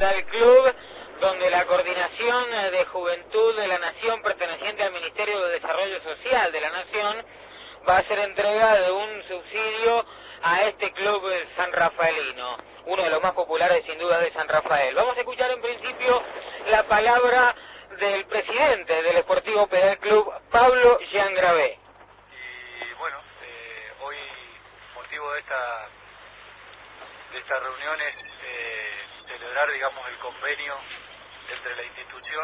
del club, donde la Coordinación de Juventud de la Nación, perteneciente al Ministerio de Desarrollo Social de la Nación, va a hacer entrega de un subsidio a este club sanrafaelino, uno de los más populares sin duda de San Rafael. Vamos a escuchar en principio la palabra del presidente del Sportivo Pedal Club, Pablo Giangravé. Y bueno, hoy motivo de esta reunión es celebrar, digamos, el convenio entre la institución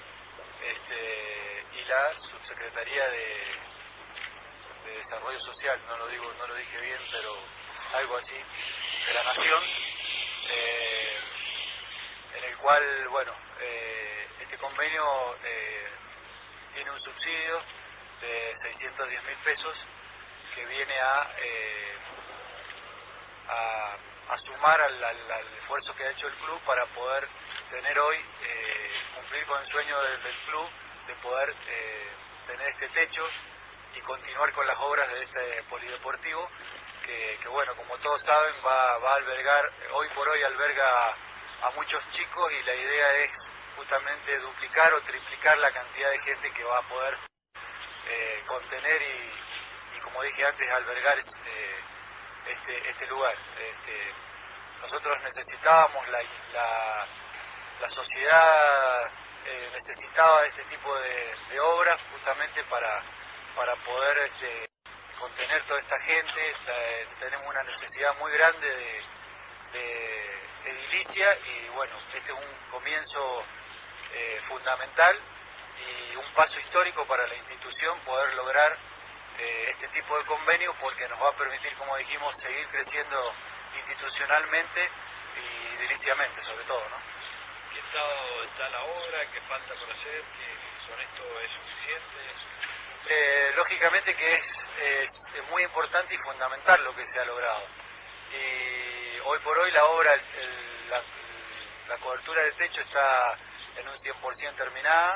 y la Subsecretaría de Desarrollo Social, no lo dije bien, pero algo así, de la Nación, en el cual, bueno, este convenio tiene un subsidio de 610.000 pesos que viene a sumar al esfuerzo que ha hecho el club para poder tener hoy, cumplir con el sueño del club de poder tener este techo y continuar con las obras de este polideportivo que bueno, como todos saben, va a albergar, hoy por hoy alberga a muchos chicos, y la idea es justamente duplicar o triplicar la cantidad de gente que va a poder contener y como dije antes, albergar este lugar. Nosotros necesitábamos, la sociedad necesitaba este tipo de obras justamente para poder contener toda esta gente. Tenemos una necesidad muy grande de edilicia, y bueno, este es un comienzo fundamental y un paso histórico para la institución poder lograr este tipo de convenio, porque nos va a permitir, como dijimos, seguir creciendo institucionalmente y ediliciamente sobre todo, ¿no? ¿Qué estado está la obra? ¿Qué falta por hacer? ¿Que con esto es suficiente? Lógicamente que es muy importante y fundamental lo que se ha logrado. Y hoy por hoy la obra, la cobertura de techo está en un 100% terminada.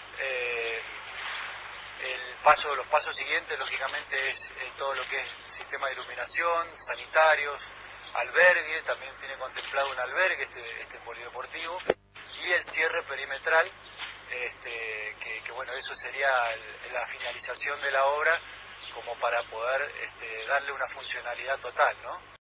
Los pasos siguientes, lógicamente, es todo lo que es sistema de iluminación, sanitarios, albergue, también tiene contemplado un albergue este polideportivo, y el cierre perimetral, que bueno, eso sería la finalización de la obra como para poder darle una funcionalidad total, ¿no?